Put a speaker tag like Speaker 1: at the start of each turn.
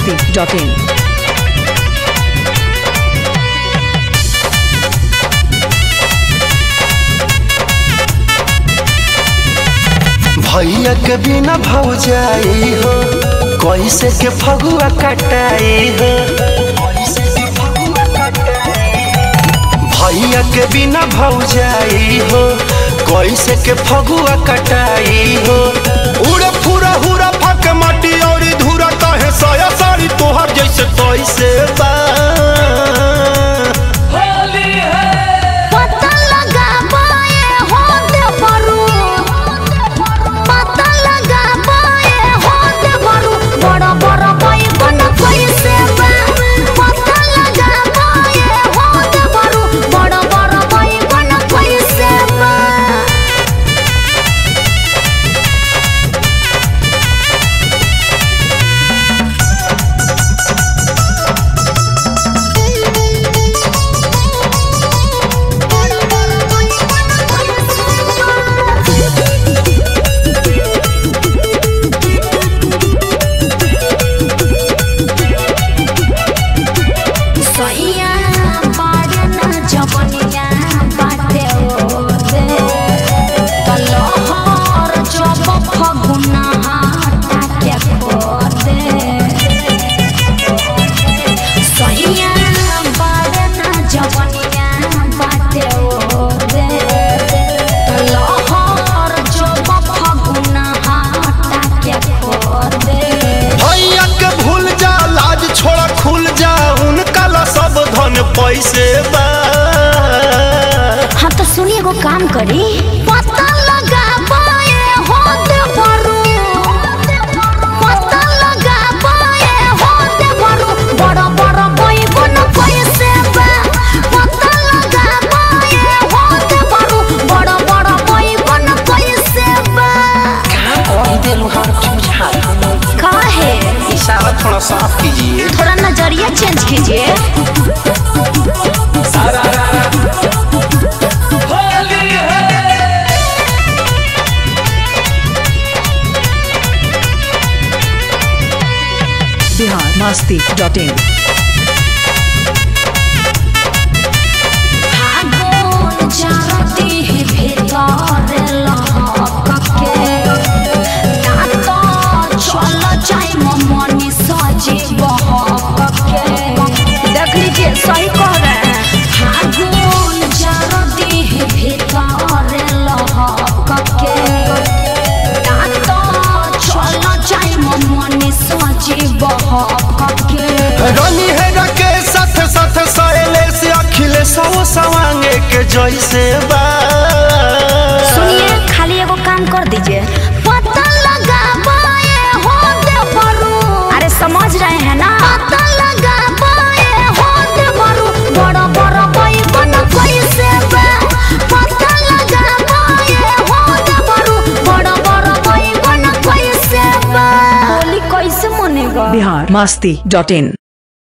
Speaker 1: biharmasti.in।
Speaker 2: भैया के बिना भौजाई हो कैसे के फगुआ कटाई हो। भैया के बिना भौजाई हो कैसे के फगुआ कटाई हो। उड़े फुरा हुरा फक माटी और धूरा कहे साया साड़ी तोहर जैसे तैसे बा। पैसे बा।
Speaker 3: हाँ तो सुनिए वो काम करी पता लगा पाए होते बरू पता लगा पाए होते बरू बड़ा बड़ा कोई बन पैसे बा। पता लगा पाए होते बरू बड़ा बड़ा कोई बन पैसे बा।
Speaker 2: कहाँ दिल हर बुझा
Speaker 3: काहे
Speaker 2: इशारा थोड़ा साफ कीजिए,
Speaker 3: थोड़ा नजरिया चेंज कीजिए।
Speaker 1: biharmasti.in।
Speaker 3: देख लीजिए सही कह रहे हैं।
Speaker 2: रानी है रखे साथ साथ सायले से अखिले सौ सवांगे के जैसे बा।
Speaker 3: सुनिए खाली एगो काम कर दीजिए पता लगा पाए होते बरू। अरे समझ रहे हैं ना। पता लगा पाए होते बरू बड़ा बड़ा कोई बन पैसे बा। पता लगा पाए होते बरू बड़ा बड़ा कोई बन पैसे बा। होली कैसे मनेगा।
Speaker 1: biharmasti.in।